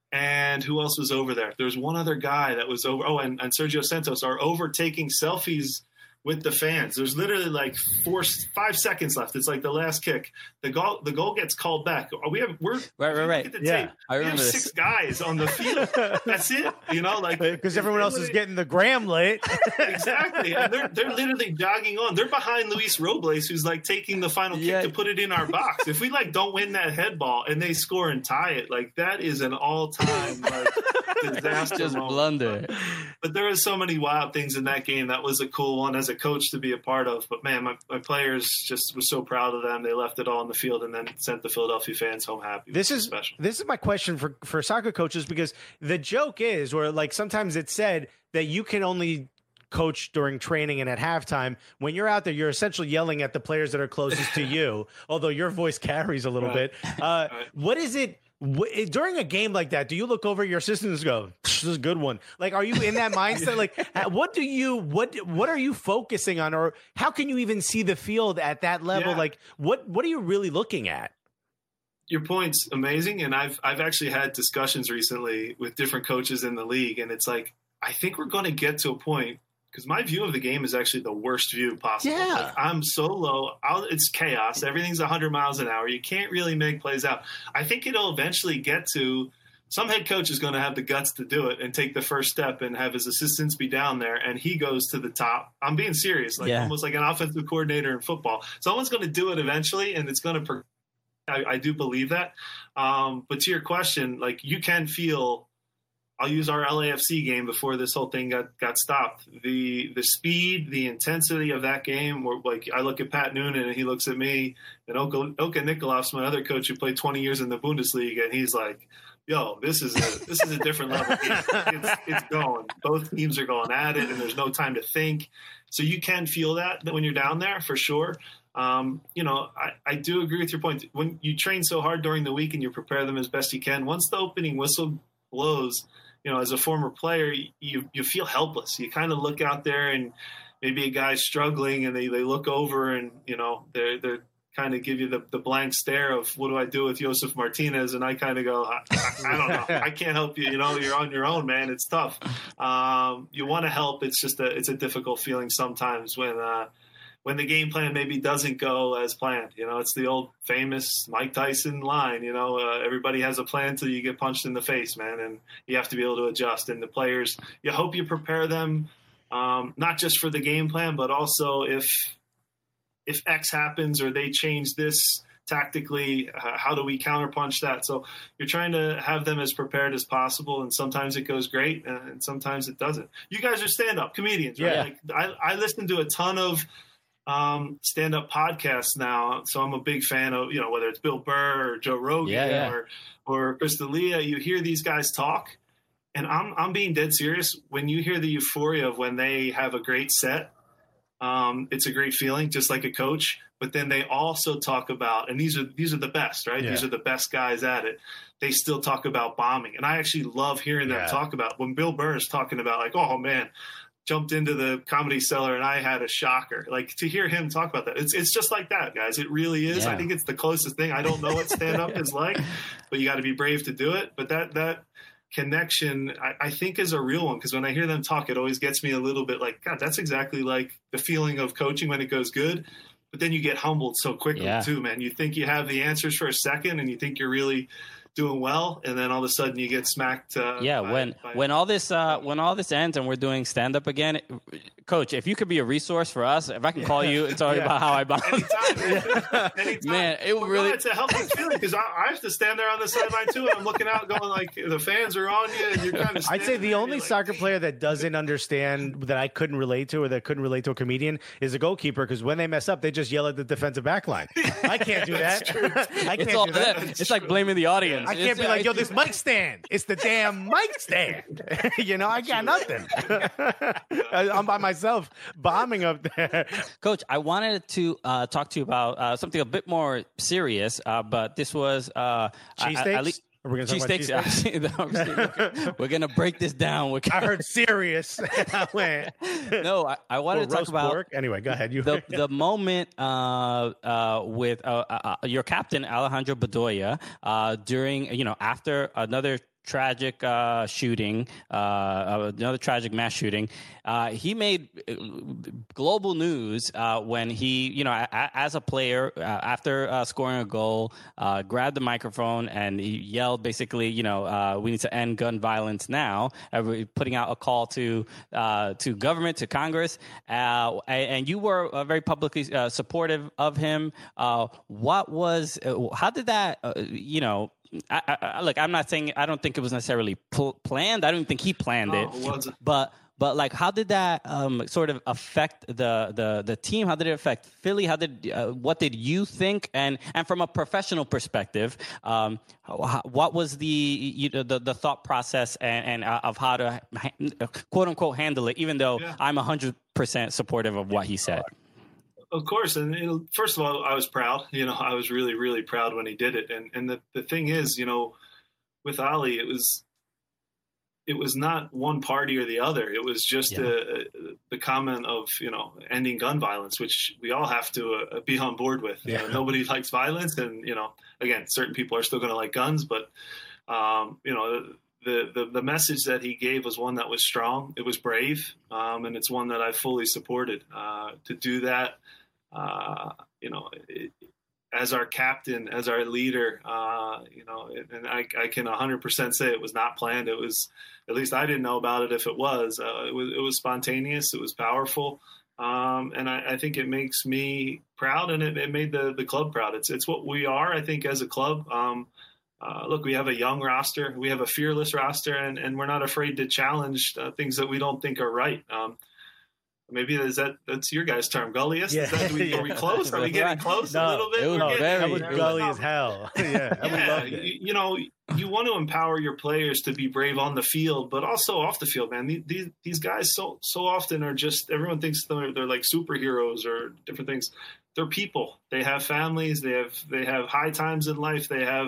and who else was over there? There was one other guy that was over. Oh, and, and Sergio Santos are overtaking selfies with the fans. There's literally like four, five seconds left. It's like the last kick. The goal, the goal gets called back. We have, we're Right, right, right. look at the Yeah, tape, I we have remember six this. guys on the field. That's it. You know, like Because everyone else is getting the gram lit. exactly. And they're they're literally jogging on. They're behind Luis Robles, who's like taking the final kick Yeah. to put it in our box. If we like don't win that head ball and they score and tie it, like that is an all time like disaster. Just moment. blunder. But there was so many wild things in that game. That was a cool one as a coach to be a part of. But man, my, my players just was so proud of them. They left it all on the field and then sent the Philadelphia fans home happy. This It was is special. this is my question for for soccer coaches, because the joke is, or like sometimes it's said that you can only coach during training and at halftime. When you're out there, you're essentially yelling at the players that are closest to you, although your voice carries a little Right. bit. Uh, Right. What is it? wh- During a game like that, do you look over at your assistants and go, "This is a good one"? Like, are you in that mindset? Like, ha- what do you what what are you focusing on, or how can you even see the field at that level? Yeah. Like, what what are you really looking at? Your point's amazing, and I've I've actually had discussions recently with different coaches in the league, and it's like I think we're going to get to a point, because my view of the game is actually the worst view possible. Yeah. Like, I'm so low. I'll, it's chaos. Everything's one hundred miles an hour. You can't really make plays out. I think it'll eventually get to some head coach is going to have the guts to do it and take the first step and have his assistants be down there, and he goes to the top. I'm being serious, like Yeah. almost like an offensive coordinator in football. Someone's going to do it eventually, and it's going to pro- I, I do believe that. Um, but to your question, like you can feel, I'll use our L A F C game before this whole thing got, got stopped. The the speed, the intensity of that game, where like I look at Pat Noonan and he looks at me, and Oka, Oka Nikolaus, my other coach who played twenty years in the Bundesliga, and he's like, yo, this is a this is a different level game. It's, it's going. Both teams are going at it, and there's no time to think. So you can feel that when you're down there for sure. Um, you know, I, I do agree with your point. When you train so hard during the week and you prepare them as best you can, once the opening whistle blows, you know, as a former player, you you feel helpless. You kind of look out there and maybe a guy's struggling and they, they look over and, you know, they're they're kind of give you the, the blank stare of what do I do with Josef Martinez? And I kind of go, I, I, I don't know. I can't help you. You know, you're on your own, man. It's tough. Um, you want to help. It's just a, it's a difficult feeling sometimes when, uh, when the game plan maybe doesn't go as planned. You know, it's the old famous Mike Tyson line, you know, uh, everybody has a plan till you get punched in the face, man. And you have to be able to adjust. And the players, you hope you prepare them, um, not just for the game plan, but also if, if X happens or they change this tactically, uh, how do we counterpunch that? So you're trying to have them as prepared as possible. And sometimes it goes great and sometimes it doesn't. You guys are stand-up comedians, right? Yeah. Like I, I listen to a ton of um, stand-up podcasts now. So I'm a big fan of, you know, whether it's Bill Burr or Joe Rogan Yeah, yeah. or, or Chris D'Elia, you hear these guys talk and I'm, I'm being dead serious. When you hear the euphoria of when they have a great set, Um, it's a great feeling, just like a coach. But then they also talk about, and these are these are the best, right? Yeah. These are the best guys at it. They still talk about bombing, and I actually love hearing them Yeah. talk about when Bill Burr is talking about, like, oh man, jumped into the Comedy Cellar and I had a shocker. Like to hear him talk about that, it's it's just like that, guys. It really is. Yeah. I think it's the closest thing. I don't know what stand up is like, but you got to be brave to do it. But that that. connection, I, I think, is a real one because when I hear them talk, it always gets me a little bit like, God, that's exactly like the feeling of coaching when it goes good. But then you get humbled so quickly Yeah. too, man. You think you have the answers for a second and you think you're really doing well, and then all of a sudden you get smacked. Uh, Yeah, by, when by, when all this uh, when all this ends and we're doing stand up again, Coach, if you could be a resource for us, if I can call you and tell you Yeah. about how I bombed, anytime, anytime. man, it would Well, really. no, it's a healthy feeling because I, I have to stand there on the sideline too, and I'm looking out, going like the fans are on you, and you're kind of. I'd say the only like, soccer player that doesn't understand that I couldn't relate to or that couldn't relate to a comedian is a goalkeeper because when they mess up, they just yell at the defensive back line. I can't do that. I can't It's all do that. It's like blaming the audience. I can't It's- be like, yo, it's- this mic stand. It's the damn mic stand. You know, I got nothing. I'm by myself bombing up there. Coach, I wanted to uh, talk to you about uh, something a bit more serious, uh, but this was uh, I- I- at Cheesesteaks? least- Are we going to talk about cheesesteaks. cheesesteaks? We're gonna break this down. We're I heard serious. I went. no, I, I wanted Or to talk roast about pork. Anyway, go ahead. You. the the moment uh, uh, with uh, uh, your captain Alejandro Bedoya uh, during you know after another tragic uh, shooting, uh, another tragic mass shooting. Uh, he made uh, global news uh, when he, you know, a, a, as a player, uh, after uh, scoring a goal, uh, grabbed the microphone and he yelled basically, you know, uh, we need to end gun violence now, uh, putting out a call to uh, to government, to Congress. Uh, and you were uh, very publicly uh, supportive of him. Uh, what was, uh, how did that, uh, you know, I, I, look, I'm not saying I don't think it was necessarily pl- planned. I don't think he planned No, it, it wasn't. but but like, how did that um, sort of affect the, the the team? How did it affect Philly? How did uh, what did you think? And and from a professional perspective, um, how, what was the you know, the the thought process and, and uh, of how to ha- quote unquote handle it? Even though Yeah. I'm a hundred percent supportive of what he said. Of course, and you know, first of all, I was proud. You know, I was really, really proud when he did it. And and the, the thing is, you know, with Ali, it was it was not one party or the other. It was just Yeah. a, the comment of you know ending gun violence, which we all have to uh, be on board with. You Yeah. know, nobody likes violence, and you know, again, certain people are still going to like guns, but um, you know. The, the the message that he gave was one that was strong. It was brave, um, and it's one that I fully supported. Uh, to do that, uh, you know, it, as our captain, as our leader, uh, you know, and I, I can one hundred percent say it was not planned. It was, at least I didn't know about it if it was. Uh, it was it was spontaneous. It was powerful, um, and I, I think it makes me proud, and it, it made the the club proud. It's it's what we are, I think, as a club. Um, Uh, look, we have a young roster, we have a fearless roster, and, and we're not afraid to challenge uh, things that we don't think are right. Um, maybe is that that's your guys' term, gulliest? Yeah. Is that, are, we, are we close? Are we getting close No, a little bit? it was We're getting- very- That was it was- gully as hell. Yeah, I would yeah, love it. you, you know, you want to empower your players to be brave on the field, but also off the field, man. These these, these guys so so often are just everyone thinks they're they're like superheroes or different things. They're people. They have families. They have they have high times in life. They have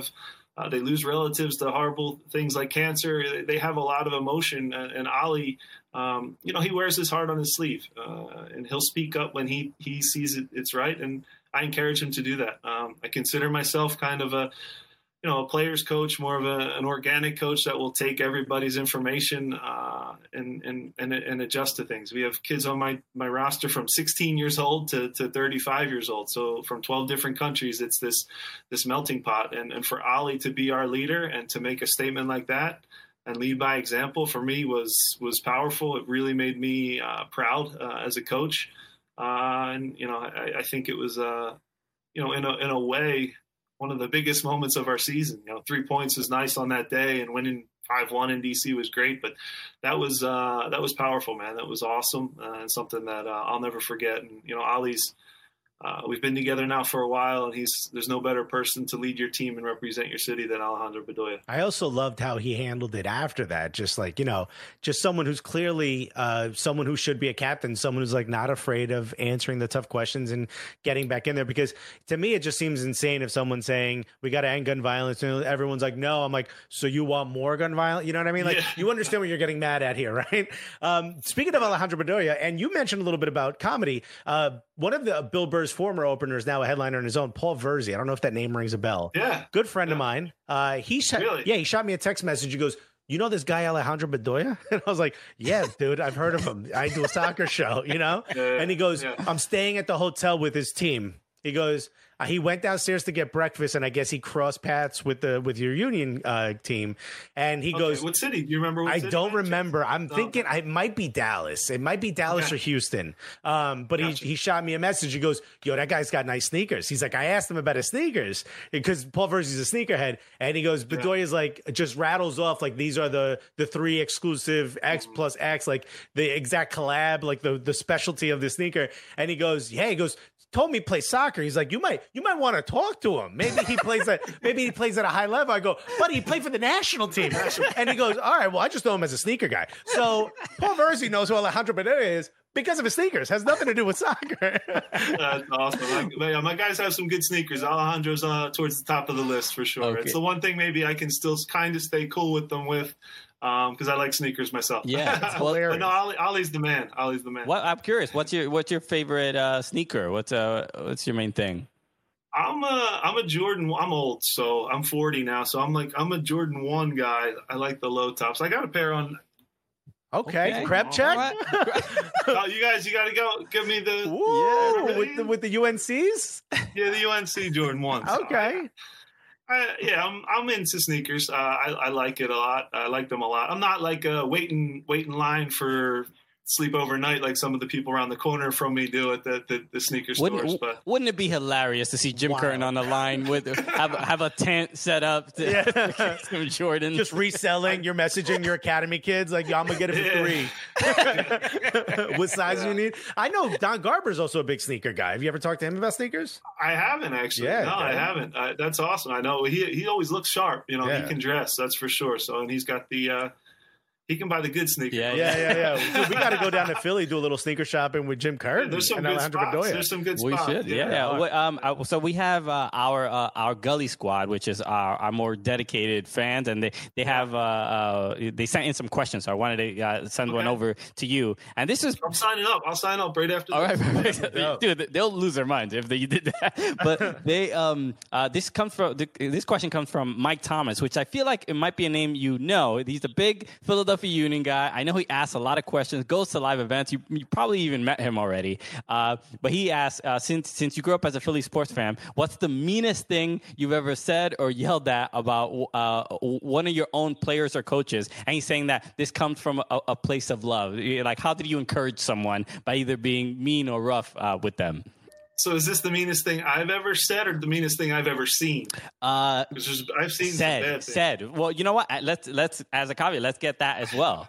Uh, they lose relatives to horrible things like cancer. They have a lot of emotion. And, and Ali, um, you know, he wears his heart on his sleeve, uh, and he'll speak up when he, he sees it, it's right. And I encourage him to do that. Um, I consider myself kind of a, you know, a player's coach, more of a, an organic coach that will take everybody's information uh, and, and, and, and adjust to things. We have kids on my, my roster from sixteen years old to, to thirty-five years old. So from twelve different countries, it's this, this melting pot. And, and for Ali to be our leader and to make a statement like that and lead by example for me was, was powerful. It really made me uh, proud uh, as a coach. Uh, and, you know, I, I think it was, uh, you know, in a, in a way, one of the biggest moments of our season. You know, three points was nice on that day, and winning five one in D C was great. But that was uh, that was powerful, man. That was awesome, uh, and something that uh, I'll never forget. And you know, Ali's. Uh, we've been together now for a while, and he's there's no better person to lead your team and represent your city than Alejandro Bedoya. I also loved how he handled it after that. Just like, you know, just someone who's clearly uh, someone who should be a captain, someone who's like not afraid of answering the tough questions and getting back in there. Because to me, it just seems insane if someone's saying we got to end gun violence and everyone's like, no. I'm like, so you want more gun violence? You know what I mean? Like, yeah. You understand what you're getting mad at here, right? Um, speaking of Alejandro Bedoya, and you mentioned a little bit about comedy. Uh, one of the Bill Burr's former openers, now a headliner on his own, Paul Verzi. I don't know if that name rings a bell. Yeah. Good friend yeah. of mine. Uh, he shot, really? yeah, he shot me a text message. He goes, you know this guy Alejandro Bedoya? And I was like, yeah, dude, I've heard of him. I do a soccer show, you know? Yeah, and he goes, yeah. I'm staying at the hotel with his team. He goes, uh, he went downstairs to get breakfast, and I guess he crossed paths with the with your Union uh, team. And he Okay, goes, what city? Do you remember what I city? don't remember. I'm No. thinking it might be Dallas. It might be Dallas Okay. or Houston. Um, but Gotcha. he he shot me a message. He goes, yo, that guy's got nice sneakers. He's like, I asked him about his sneakers because Paul Verzi's a sneakerhead. And he goes, Bedoya's like, just rattles off like these are the the three exclusive X plus X, like the exact collab, like the the specialty of the sneaker. And he goes, yeah, he goes, told me he plays soccer. He's like, you might you might want to talk to him. Maybe he plays at maybe he plays at a high level. I go, buddy, he played for the national team. And he goes, all right, well, I just know him as a sneaker guy. So Paul Verzi knows who Alejandro Bedoya is because of his sneakers. Has nothing to do with soccer. That's awesome. My, yeah, my guys have some good sneakers. Alejandro's uh, towards the top of the list for sure. Okay. It's the one thing maybe I can still kind of stay cool with them with because um, I like sneakers myself. Yeah, it's but no, Ali, Ali's the man. Ali's the man. What, I'm curious. What's your what's your favorite uh, sneaker? What's uh what's your main thing? I'm a I'm a Jordan. I'm old, so I'm forty now. So I'm like I'm a Jordan one guy. I like the low tops. I got a pair on. Okay, Okay. prep check. All right. Oh, you guys, you got to go give me the Woo, yeah, with the with the U N Cs. yeah the U N C Jordan ones. Okay. I, yeah, I'm I'm into sneakers. Uh, I I like it a lot. I like them a lot. I'm not like uh, waiting wait in line for sleep overnight like some of the people around the corner from me do at the the, the sneaker stores. Wouldn't, But wouldn't it be hilarious to see Jim Wow. Curtin on the line with have have a tent set up to Yeah. some Jordan? Just reselling. You're messaging your academy kids like, yo, I'm gonna get it for three. What size do you need? I know Don Garber's also a big sneaker guy. Have you ever talked to him about sneakers? I haven't actually. Yeah, no, I yeah. haven't. Uh, that's awesome. I know he he always looks sharp. You know, Yeah. he can dress. That's for sure. So and he's got the. Uh, He can buy the good sneakers. Yeah, Yeah, yeah, yeah. Dude, we got to go down to Philly, do a little sneaker shopping with Jim Curtin There's some and good Alejandro spots. Bedoya. There's some good We spots. should, yeah. yeah. Well, um, uh, so we have uh, our uh, our Gully Squad, which is our, our more dedicated fans, and they they have uh, uh, they sent in some questions. So I wanted to uh, send one Okay. over to you. And this is I'm signing up. I'll sign up right after. all this. right, perfect. Dude, they'll lose their minds if they did that. But they um uh, this comes from this question comes from Mike Thomas, which I feel like it might be a name you know. He's a big Philadelphia Union guy. I know he asks a lot of questions, goes to live events. You, you probably even met him already. Uh, but he asked, uh, since since you grew up as a Philly sports fan, what's the meanest thing you've ever said or yelled at about uh, one of your own players or coaches? And he's saying that this comes from a, a place of love. Like, how did you encourage someone by either being mean or rough uh, with them? So is this the meanest thing I've ever said, or the meanest thing I've ever seen? Uh, Because there's- I've seen some said, bad things. said. Well, you know what? Let's let's as a caveat, let's get that as well.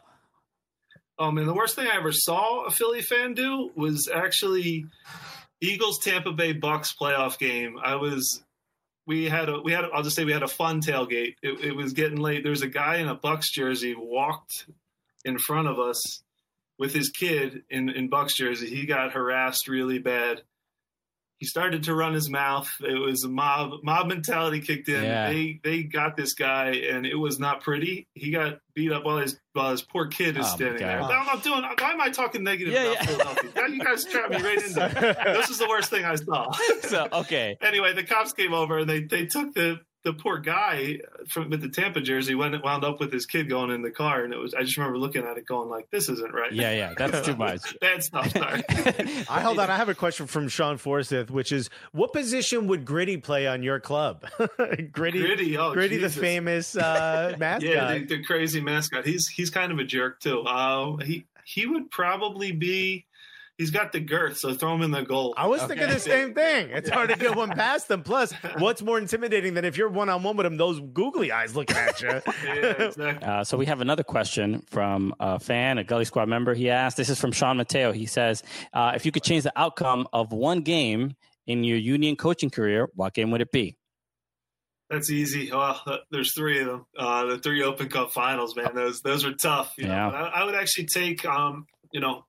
Oh man, the worst thing I ever saw a Philly fan do was actually Eagles Tampa Bay Bucks playoff game. I was, we had a, we had, a, I'll just say we had a fun tailgate. It, it was getting late. There was a guy in a Bucks jersey walked in front of us with his kid in, in Bucks jersey. He got harassed really bad. he started to run his mouth. It was a mob mob mentality kicked in. Yeah. They they got this guy, and it was not pretty. He got beat up while his while his poor kid is Oh, my standing there. God. I'm not doing. Why am I talking negative Yeah, about yeah. Philadelphia? Now you guys trapped me right into it. This is the worst thing I saw. So okay. Anyway, the cops came over and they they took the the poor guy from with the Tampa jersey, went wound up with his kid going in the car, and it was. I just remember looking at it, going like, "This isn't right." Yeah, yeah, that's too much. Bad stuff. Sorry. I hold on. I have a question from Sean Forsyth, which is, what position would Gritty play on your club? Gritty, Gritty, oh, Gritty, the Jesus. famous uh, mascot. Yeah, the, the crazy mascot. He's he's kind of a jerk too. Uh, he he would probably be. He's got the girth, so throw him in the goal. I was Okay. thinking the same thing. It's hard to get one past them. Plus, what's more intimidating than if you're one on one with him? Those googly eyes looking at you. Yeah, exactly. Uh, so we have another question from a fan, a Gully Squad member. He asked, this is from Sean Mateo. He says, uh, if you could change the outcome of one game in your Union coaching career, what game would it be? That's easy. Well, there's three of them. Uh, the three Open Cup finals, man. Those those were tough. You Yeah. know? I, I would actually take, um, you know,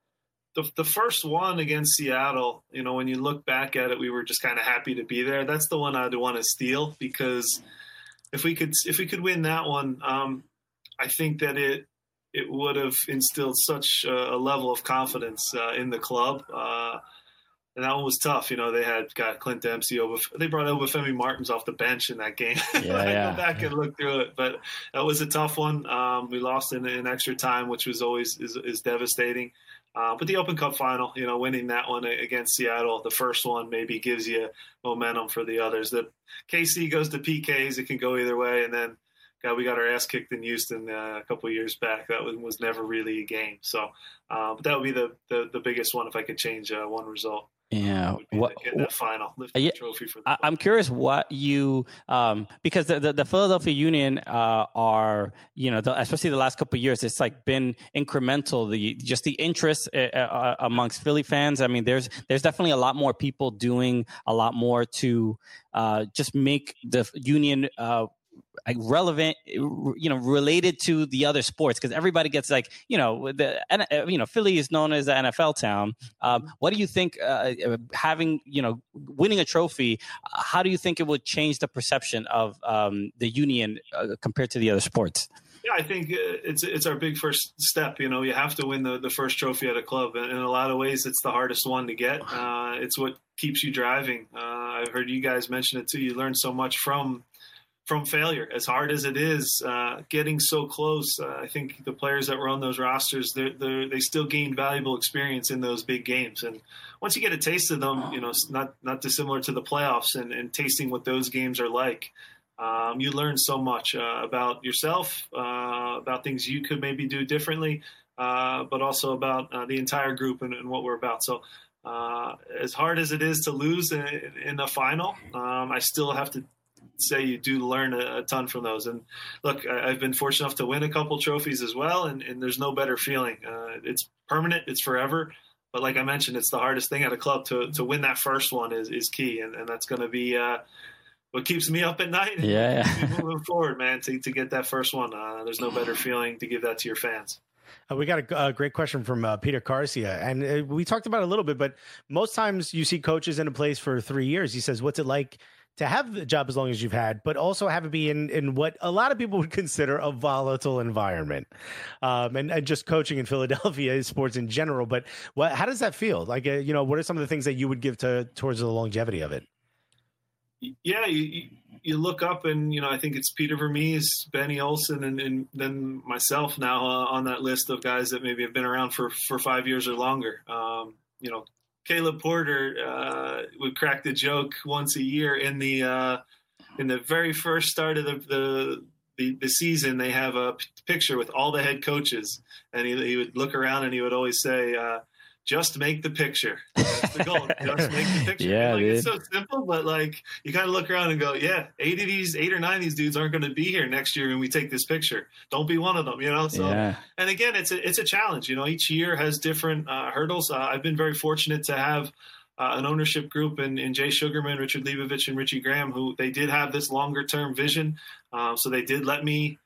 the the first one against Seattle. You know, when you look back at it, we were just kind of happy to be there. That's the one I'd want to steal, because if we could if we could win that one, um, I think that it it would have instilled such a, a level of confidence uh, in the club. Uh, And that one was tough. You know, they had got Clint Dempsey over. They brought Obafemi Martins off the bench in that game. Yeah, I yeah. go back and look through it, but that was a tough one. Um, we lost in, in extra time, which was always is, is devastating. Uh, but the Open Cup final, you know, winning that one against Seattle, the first one maybe gives you momentum for the others. The K C goes to P Ks; it can go either way. And then, God, we got our ass kicked in Houston uh, a couple of years back. That was, was never really a game. So, uh, but that would be the, the the biggest one if I could change uh, one result. Yeah. Would be What, to get that final, lift Uh, yeah, the trophy for the I, club. I'm curious what you, um, because the, the, the Philadelphia Union uh, are, you know, the, especially the last couple of years, it's like been incremental. The just the interest uh, uh, amongst Philly fans. I mean, there's there's definitely a lot more people doing a lot more to uh, just make the Union. Uh, like relevant, you know, related to the other sports, because everybody gets like, you know, the you know Philly is known as the N F L town. Um, what do you think uh, having you know winning a trophy? How do you think it would change the perception of um, the Union uh, compared to the other sports? Yeah, I think uh, it's it's our big first step. You know, you have to win the, the first trophy at a club. And in a lot of ways, it's the hardest one to get. Uh, it's what keeps you driving. Uh, I've heard you guys mention it too. You learn so much from from failure. As hard as it is, uh, getting so close. Uh, I think the players that were on those rosters, they're, they're, they still gained valuable experience in those big games. And once you get a taste of them, you know, it's not not dissimilar to the playoffs and, and tasting what those games are like. Um, you learn so much uh, about yourself, uh, about things you could maybe do differently, uh, but also about uh, the entire group and, and what we're about. So uh, as hard as it is to lose in, in a final, um, I still have to say you do learn a, a ton from those. And look, I, I've been fortunate enough to win a couple trophies as well, and, and there's no better feeling. Uh, it's permanent, it's forever. But like I mentioned, it's the hardest thing at a club. To to win that first one is, is key, and, and that's going to be uh, – what keeps me up at night. And Yeah. keeps me moving forward, man, to, to get that first one. Uh, there's no better feeling to give that to your fans. Uh, we got a, a great question from uh, Peter Garcia, and uh, we talked about it a little bit, but most times you see coaches in a place for three years. He says, what's it like to have the job as long as you've had, but also have it be in, in what a lot of people would consider a volatile environment, um, and, and just coaching in Philadelphia, sports in general. But what, how does that feel? Like, uh, you know, what are some of the things that you would give to towards the longevity of it? Yeah, you, you look up and, you know, I think it's Peter Vermees, Benny Olsen, and, and then myself now uh, on that list of guys that maybe have been around for, for five years or longer. Um, you know, Caleb Porter uh, would crack the joke once a year in the uh, in the very first start of the, the the the season. They have a p- picture with all the head coaches, and he, he would look around and he would always say, uh, just make the picture. That's the goal. Just make the picture. Yeah, like, dude. it's so simple, but like you kind of look around and go, yeah, eight of these, eight or nine of these dudes aren't going to be here next year when we take this picture. Don't be one of them, you know? So, Yeah. and again, it's a, it's a challenge, you know, each year has different uh, hurdles. Uh, I've been very fortunate to have uh, an ownership group in, in Jay Sugarman, Richard Leibovich, and Richie Graham, who they did have this longer term vision. Uh, so they did let me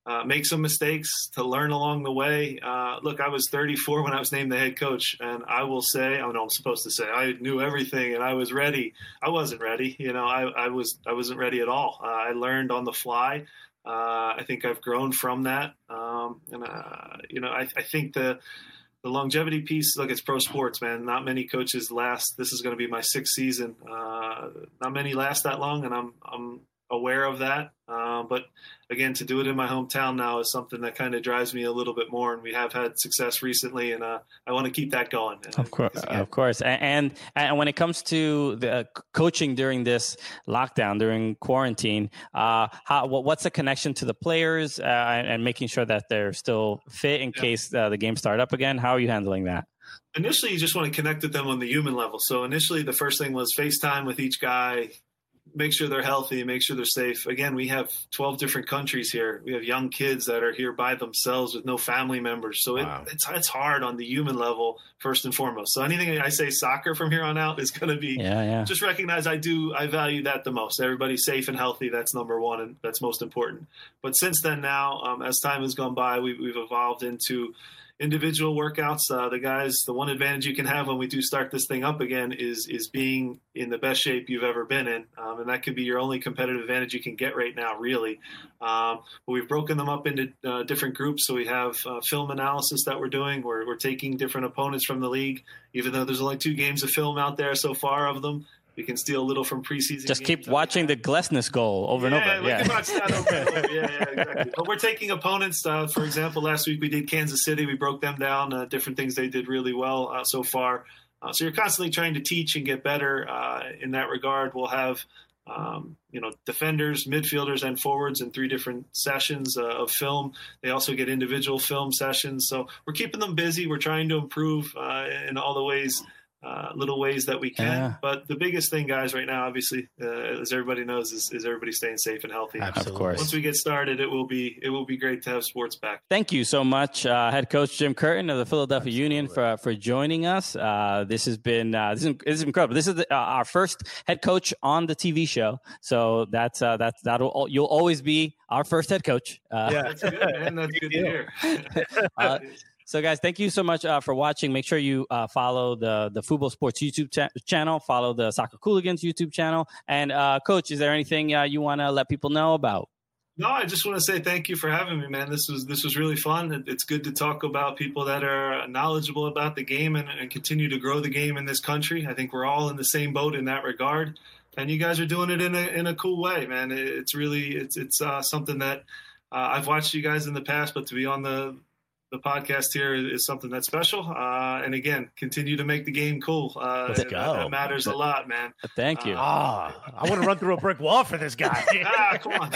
uh, make some mistakes, to learn along the way. Uh, look, I was thirty-four when I was named the head coach, and I will say, I don't know what I'm supposed to say, I knew everything and I was ready. I wasn't ready. You know, I, I, was, I wasn't ready at all. Uh, I learned on the fly. Uh, I think I've grown from that. Um, and, uh, you know, I, I think the, the longevity piece, look, it's pro sports, man. Not many coaches last. This is going to be my sixth season. Uh, not many last that long, and I'm I'm aware of that. Uh, but again, to do it in my hometown now is something that kind of drives me a little bit more. And we have had success recently, and uh, I want to keep that going. Of course, of course. And and when it comes to the coaching during this lockdown, during quarantine, uh, how what's the connection to the players uh, and making sure that they're still fit in yeah. case uh, the games start up again? How are you handling that? Initially, you just want to connect with them on the human level. So initially, the first thing was FaceTime with each guy. Make sure they're healthy, make sure they're safe. Again, we have twelve different countries here. We have young kids that are here by themselves with no family members. So wow. it, it's it's hard on the human level, first and foremost. So anything I say soccer from here on out is going to be yeah, yeah. just recognize I do, I value that the most. Everybody's safe and healthy. That's number one, and that's most important. But since then now, um, as time has gone by, we, we've evolved into individual workouts. Uh, the guys, the one advantage you can have when we do start this thing up again is is being in the best shape you've ever been in. Um, and that could be your only competitive advantage you can get right now, really. Um, but we've broken them up into uh, different groups. So we have uh, film analysis that we're doing. We're, we're taking different opponents from the league, even though there's only two games of film out there so far of them. We can steal a little from preseason. Just keep watching the Glesnes goal over yeah, and over. We yeah, can watch that over and over. Yeah, yeah, exactly. But we're taking opponents. Uh, for example, last week we did Kansas City. We broke them down. Uh, different things they did really well uh, so far. Uh, so you're constantly trying to teach and get better uh, in that regard. We'll have um, you know defenders, midfielders, and forwards in three different sessions uh, of film. They also get individual film sessions. So we're keeping them busy. We're trying to improve uh, in all the ways. Uh, little ways that we can. Yeah. But the biggest thing, guys, right now, obviously, uh, as everybody knows, is, is everybody staying safe and healthy. Absolutely. Of course. Once we get started, it will be it will be great to have sports back. Thank you so much, uh, Head Coach Jim Curtin of the Philadelphia Absolutely. Union, for for joining us. Uh, this has been uh, this, is, this is incredible. This is the, uh, our first head coach on the T V show, so that's uh, that's that'll you'll always be our first head coach. Uh, yeah, that's good, man. That's good to hear. uh, So, guys, thank you so much uh, for watching. Make sure you uh, follow the the Football Sports YouTube cha- channel, follow the Soccer Cooligans YouTube channel. And, uh, Coach, is there anything uh, you want to let people know about? No, I just want to say thank you for having me, man. This was this was really fun. It's good to talk about people that are knowledgeable about the game and, and continue to grow the game in this country. I think we're all in the same boat in that regard. And you guys are doing it in a in a cool way, man. It's really it's it's uh, something that uh, I've watched you guys in the past, but to be on the The podcast here is something that's special. Uh, and again, continue to make the game cool. Uh, Let's go. That, that matters a lot, man. Thank you. Ah, uh, I want to run through a brick wall for this guy. ah, come on.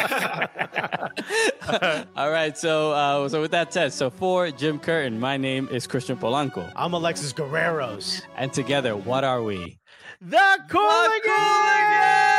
All right. So, uh, so with that said, so for Jim Curtin, my name is Christian Polanco. I'm Alexis Guerreros. And together, what are we? The Cooligans!